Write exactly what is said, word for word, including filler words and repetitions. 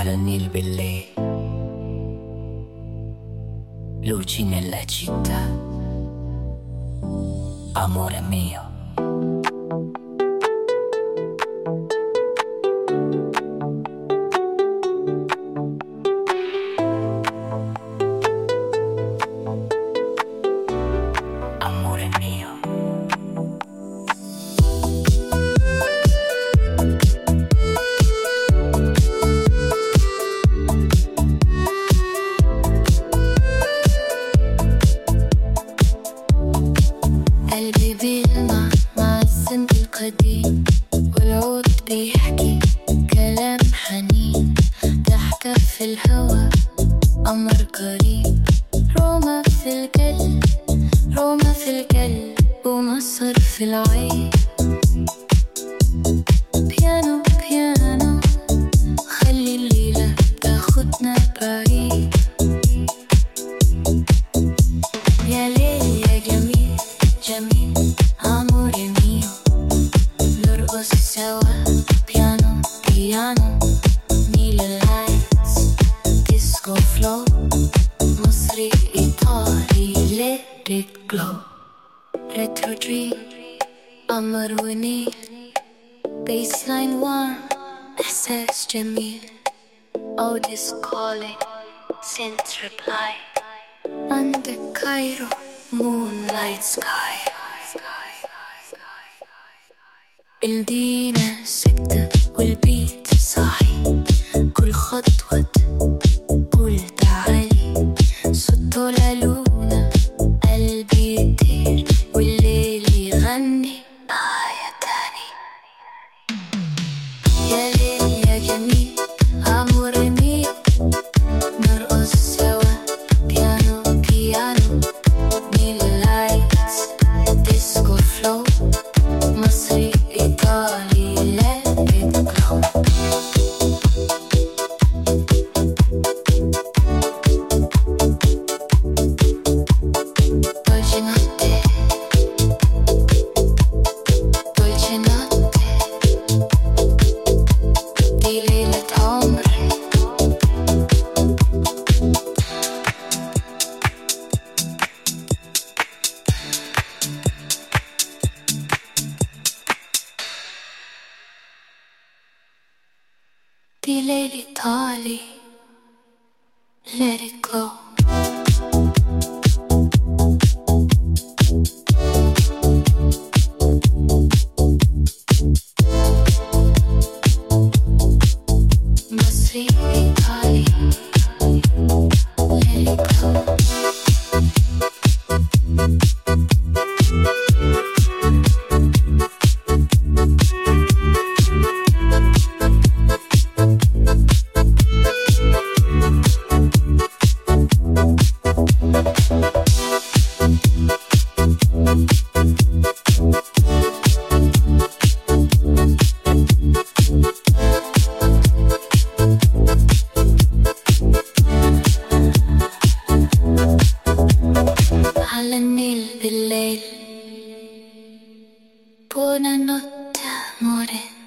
al Nil Bellè, luci nella città, amore mio. Amore mio. قلبي بيلمع مع الذنب القديم، والعود بيحكي كلام حنين، ضحكة في الهوا قمر قريب، روما في القلب، روما في القلب، ومصر في العين. بيانو بيانو خلي الليلة تاخدنا بعيد، يا ليل يا جميل جميل amore mio، نرقص سوا بيانو بيانو، نيل لايتس ديسكو فلو، مصري إيطالي let it glow، retro dream قمر ونيل، baseline one إحساس جميل، Otis calling sent reply under Cairo moonlight sky. المدينة سكتة والبيت صاحي، كل خطوة قول تعالي، صوته لالونا قلبي يطير، والليل يغني آية تاني. يا ليل يا جميل amore mio، نرقص سوا بيانو بيانو، نيل لايتس ديسكو فلو، مصري إيطالي let it glow. Dolce notte, dolce notte, di ليلة عمري. دي ليلة إيطالي let it glow. مصري إيطالي let it glow. على النيل بالليل، buonanotte amore.